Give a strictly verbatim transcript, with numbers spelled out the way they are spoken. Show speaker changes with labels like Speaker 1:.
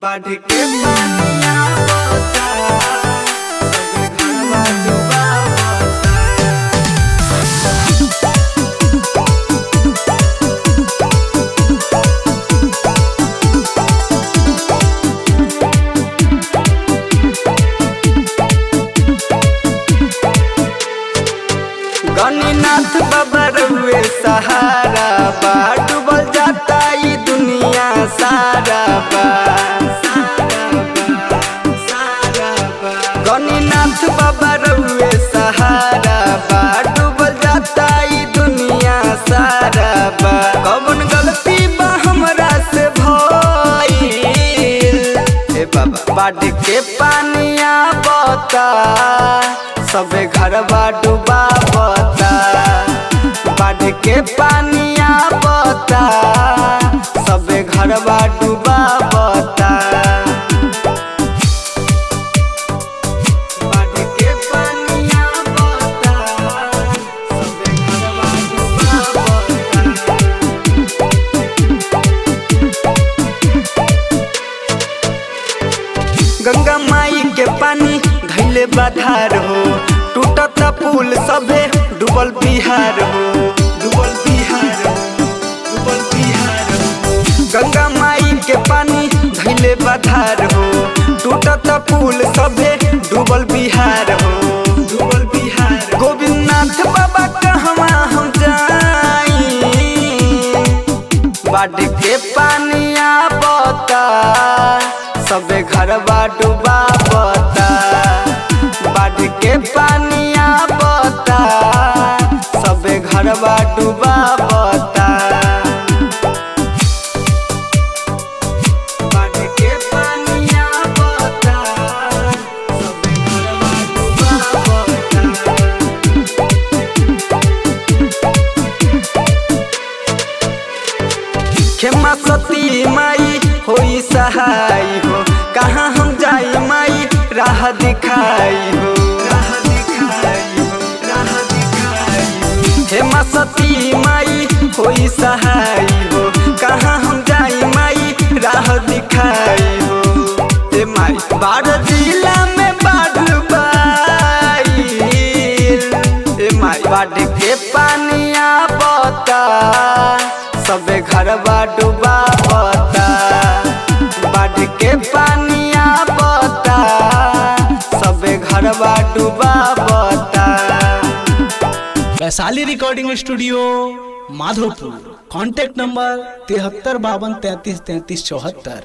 Speaker 1: बाढ़ के पानिया बता सबे घरवा डुबावता। गणिनाथ बाबा रउए सहारा बा, डूबल जाता ई दुनिया सारा बा। गणिनाथ बाबा रउए सहारा बा, डूबल जाता ई दुनिया सारा बा। कौन गलती बा हमरा से भइल ए बाबा, बाढ़ के पानिया बता सबे घरवा डुबावता। बाढ़ के पानिया बता सबे घरवा डुबावता। बाढ़ के पानिया बता सबे घरवा डुबावता। गंगा माई के पानी धैले बाधार हो, टूटत पुल सभे डूबल बिहार हो, डूबल बिहार हो, डूबल बिहार हो। गंगा माई के पानी धैले बाधार हो, टूटत पुल सभे डूबल बिहार हो, डूबल बिहार। गोविंदनाथ बाबा कहवा हम जाई, बाढ़ के पानिया बता सबे घरवा डुबावता। बाढ़ के पानिया बता सबे घरवा डुबावता। बाढ़ के पानिया बता सबे घरवा डुबावता। खेमा सती माई होई सहाय हो, कहाँ हम जाई माई राह दिखाई हो, राह दिखाई हो, राह दिखाई हो। हेमा सती माई होई सहाय हो, कहाँ हम जाई माई राह दिखाई हो। ए माई बाढ़ जिला में बाढ़ बाईल, ए माई बाढ़ के पानिया बता सबे घरवा डुबावता। बाढ़ के पानिया बता सबे घरवा डुबावता।
Speaker 2: Vaishali recording studio Madhopur. Contact number तिहत्तर बावन तैंतीस तैंतीस चौहत्तर।